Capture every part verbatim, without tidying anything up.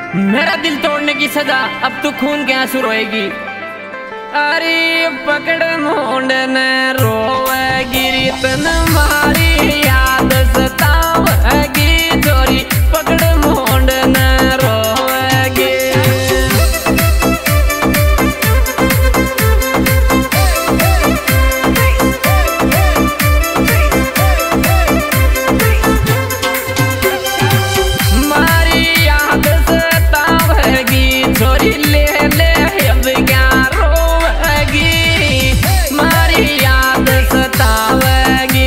मेरा दिल तोड़ने की सजा अब तू खून के आंसू रोएगी। अरे पकड़ मोंड ने रोएगी रितन मारी याद सतावेगी चोरी पकड़ मोंड ने रोएगी। मारी याद सतावेगी चोरी ले ले अब क्या रोएगी। मारी याद सतावेगी।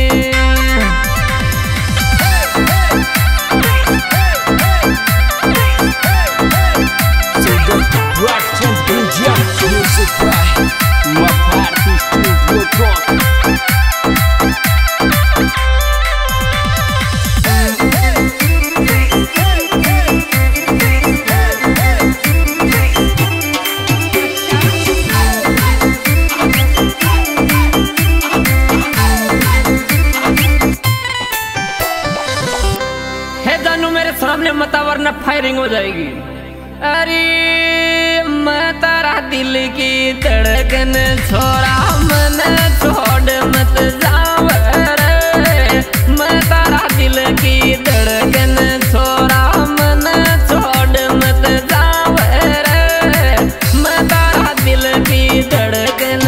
मेरे सामने मता वरना फायरिंग हो जाएगी। अरे मैं तारा दिल की धड़कन छोरा मन छोड़ मत जाव रे। मैं तारा दिल की धड़कन छोरा मन छोड़ मत जाव रे। मैं तारा दिल की धड़कन।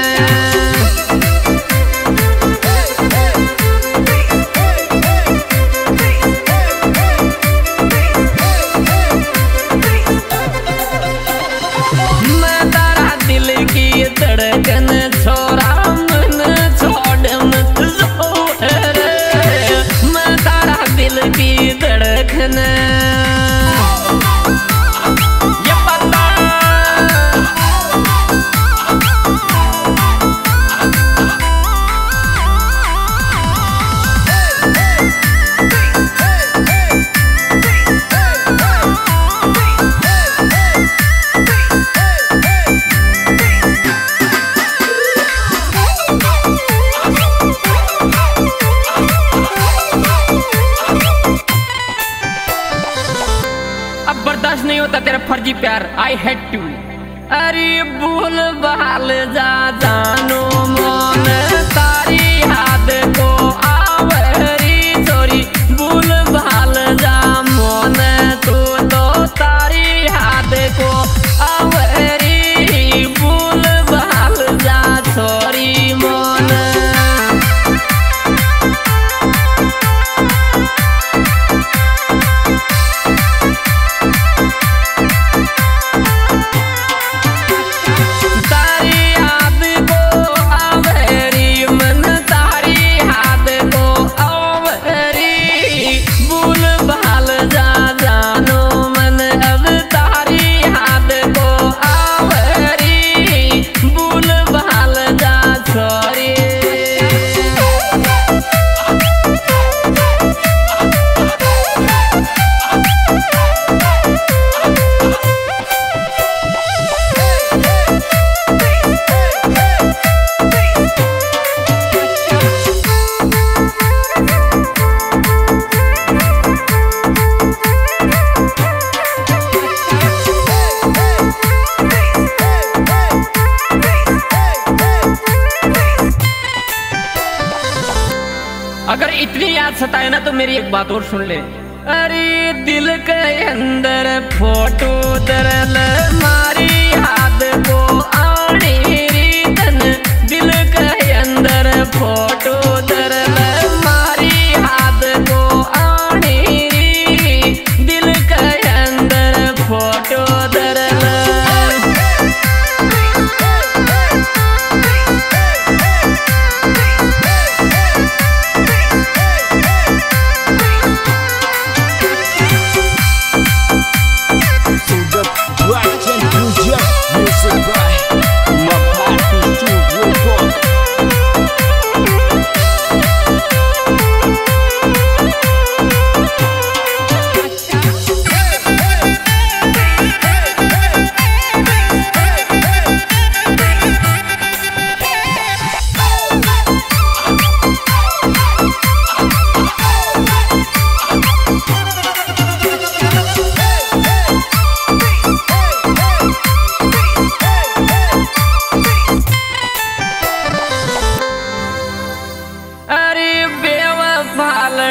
धड़कन छोरा मन छोड़ मत जाओ रे। मैं तारा दिल की धड़कन। ये पता बर्दाश्त नहीं होता तेरा फर्जी प्यार। I hate you. अरे भूल बहाल जा जानो मन तारी याद को आवरी चोरी भूल बहाल जा मन तू तो तारी याद को आवरी भूल बहाल जा छोरी मन। अगर इतनी याद सताए ना तो मेरी एक बात और सुन ले। अरे दिल के अंदर फोटो दरल मारी याद को आनी रीतन। दिल के अंदर फोटो दरल मारी याद को आनी री। दिल के अंदर फोटो दरल।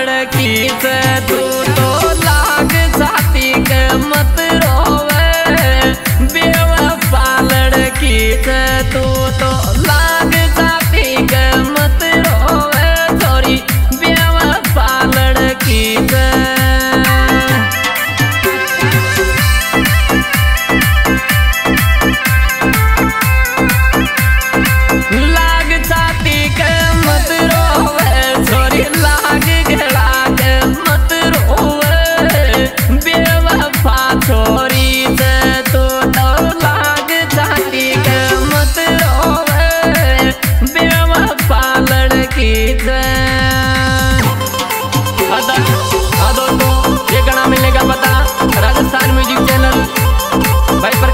लड़की से तू तो लाग जाती के मत रोवे बेवफा लड़की से तू तो लाग जाती के मत रोवे छोरी बेवफा लड़की से मिलेगा पता राजस्थान म्यूजिक चैनल भाई।